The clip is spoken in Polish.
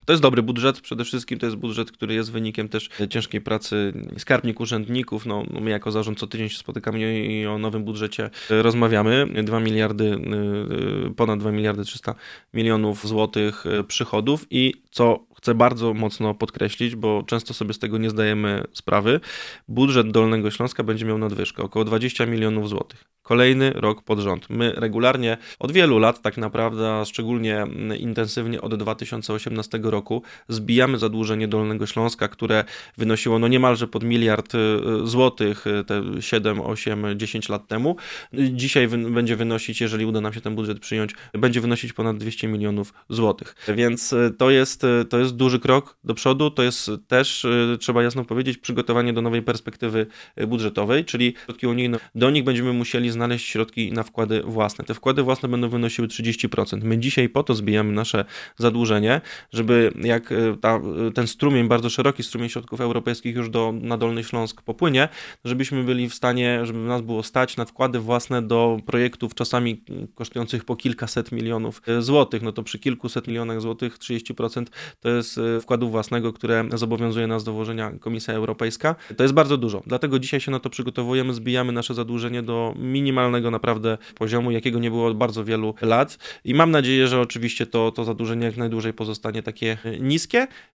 To jest dobry budżet, przede wszystkim to jest budżet, który jest wynikiem też ciężkiej pracy skarbnik, urzędników. No, my jako zarząd co tydzień się spotykamy i o nowym budżecie rozmawiamy. 2 miliardy, ponad 2 miliardy 300 milionów złotych przychodów i co chcę bardzo mocno podkreślić, bo często sobie z tego nie zdajemy sprawy, budżet Dolnego Śląska będzie miał nadwyżkę, około 20 milionów złotych. Kolejny rok pod rząd. My regularnie od wielu lat tak naprawdę, a szczególnie intensywnie od 2018 roku zbijamy zadłużenie Dolnego Śląska, które wynosiło no niemalże pod miliard złotych te 7, 8, 10 lat temu. Dzisiaj będzie wynosić, jeżeli uda nam się ten budżet przyjąć, będzie wynosić ponad 200 milionów złotych. Więc to jest duży krok do przodu, to jest też, trzeba jasno powiedzieć, przygotowanie do nowej perspektywy budżetowej, czyli środki unijne, do nich będziemy musieli znaleźć środki na wkłady własne. Te wkłady własne będą wynosiły 30%. My dzisiaj po to zbijamy nasze zadłużenie, żeby jak ten strumień, bardzo szeroki strumień środków europejskich już na Dolny Śląsk popłynie, żebyśmy byli w stanie, żeby nas było stać na wkłady własne do projektów czasami kosztujących po kilkaset milionów złotych. No to przy kilkuset milionach złotych 30% to jest wkładu własnego, które zobowiązuje nas do włożenia Komisja Europejska. To jest bardzo dużo. Dlatego dzisiaj się na to przygotowujemy, zbijamy nasze zadłużenie do minimalnego naprawdę poziomu, jakiego nie było od bardzo wielu lat i mam nadzieję, że oczywiście to zadłużenie jak najdłużej pozostanie takie niskie.